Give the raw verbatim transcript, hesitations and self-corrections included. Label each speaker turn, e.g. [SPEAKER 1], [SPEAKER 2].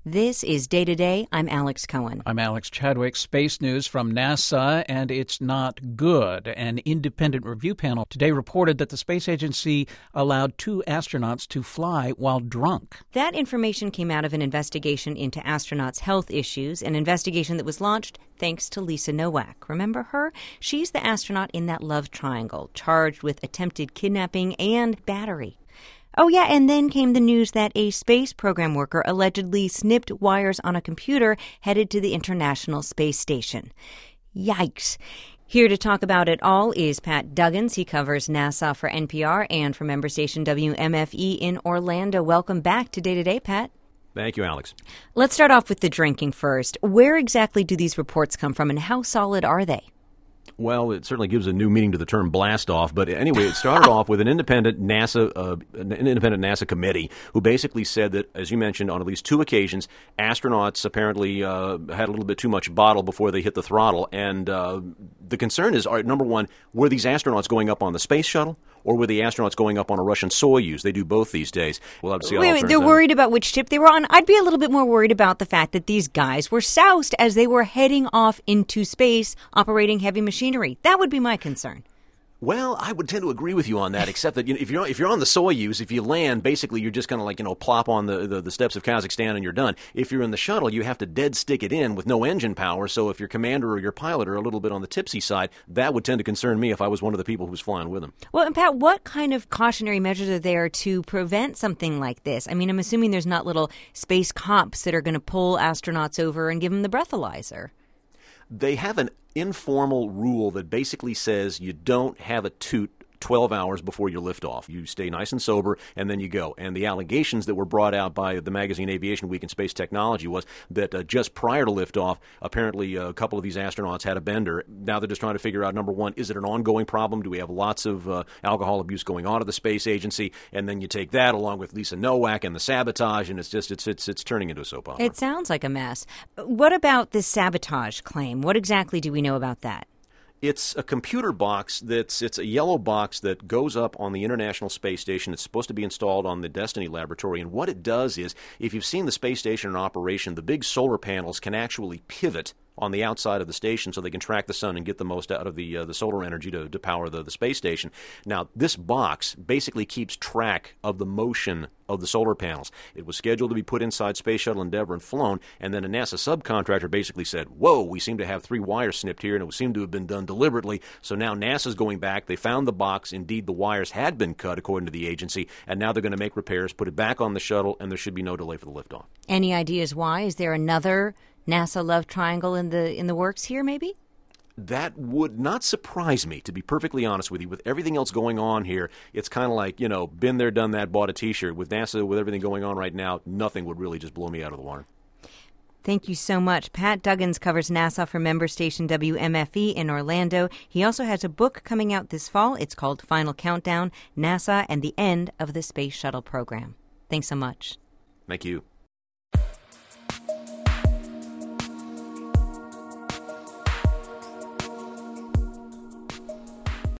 [SPEAKER 1] This is Day to Day. I'm Alex Cohen.
[SPEAKER 2] I'm Alex Chadwick. Space news from NASA, and it's not good. An independent review panel today reported that the space agency allowed two astronauts to fly while drunk.
[SPEAKER 1] That information came out of an investigation into astronauts' health issues, an investigation that was launched thanks to Lisa Nowak. Remember her? She's the astronaut in that love triangle, charged with attempted kidnapping and battery. Oh, yeah, and then came the news that a space program worker allegedly snipped wires on a computer headed to the International Space Station. Yikes. Here to talk about it all is Pat Duggins. He covers NASA for N P R and for member station W M F E in Orlando. Welcome back to Day to Day, Pat.
[SPEAKER 3] Thank you, Alex.
[SPEAKER 1] Let's start off with the drinking first. Where exactly do these reports come from, and how solid are they?
[SPEAKER 3] Well, it certainly gives a new meaning to the term blast off. But anyway, it started off with an independent NASA, uh, an independent NASA committee who basically said that, as you mentioned, on at least two occasions, astronauts apparently uh, had a little bit too much bottle before they hit the throttle. And uh, the concern is, all right, number one, were these astronauts going up on the space shuttle, or were the astronauts going up on a Russian Soyuz? They do both these days. We'll have to see how
[SPEAKER 1] wait,
[SPEAKER 3] it
[SPEAKER 1] wait,
[SPEAKER 3] turns
[SPEAKER 1] they're
[SPEAKER 3] out.
[SPEAKER 1] worried about which ship they were on? I'd be a little bit more worried about the fact that these guys were soused as they were heading off into space operating heavy machinery. That would be my concern.
[SPEAKER 3] Well, I would tend to agree with you on that, except that you know, if you're if you're on the Soyuz, if you land, basically you're just going to like you know plop on the, the, the steps of Kazakhstan and you're done. If you're in the shuttle, you have to dead stick it in with no engine power. So if your commander or your pilot are a little bit on the tipsy side, that would tend to concern me if I was one of the people who was flying with them.
[SPEAKER 1] Well, and Pat, what kind of cautionary measures are there to prevent something like this? I mean, I'm assuming there's not little space cops that are going to pull astronauts over and give them the breathalyzer.
[SPEAKER 3] They have an informal rule that basically says you don't have a toot twelve hours before your liftoff. You stay nice and sober, and then you go. And the allegations that were brought out by the magazine Aviation Week and Space Technology was that uh, just prior to liftoff, apparently uh, a couple of these astronauts had a bender. Now they're just trying to figure out, number one, is it an ongoing problem? Do we have lots of uh, alcohol abuse going on at the space agency? And then you take that along with Lisa Nowak and the sabotage, and it's just it's it's it's turning into a soap opera.
[SPEAKER 1] It sounds like a mess. What about this sabotage claim? What exactly do we know about that?
[SPEAKER 3] It's a computer box that's it's a yellow box that goes up on the International Space Station. It's supposed to be installed on the Destiny laboratory. And what it does is, if you've seen the space station in operation, the big solar panels can actually pivot on the outside of the station so they can track the sun and get the most out of the uh, the solar energy to, to power the, the space station. Now, this box basically keeps track of the motion of the solar panels. It was scheduled to be put inside Space Shuttle Endeavour and flown, and then a NASA subcontractor basically said, whoa, we seem to have three wires snipped here, and it seemed to have been done deliberately. So now NASA's going back. They found the box. Indeed, the wires had been cut, according to the agency, and now they're going to make repairs, put it back on the shuttle, and there should be no delay for the liftoff.
[SPEAKER 1] Any ideas why? Is there another NASA love triangle in the in the works here, maybe?
[SPEAKER 3] That would not surprise me, to be perfectly honest with you. With everything else going on here, it's kind of like, you know, been there, done that, bought a T-shirt. With NASA, with everything going on right now, nothing would really just blow me out of the water.
[SPEAKER 1] Thank you so much. Pat Duggins covers NASA for member station W M F E in Orlando. He also has a book coming out this fall. It's called Final Countdown, NASA and the End of the Space Shuttle Program. Thanks so much.
[SPEAKER 3] Thank you.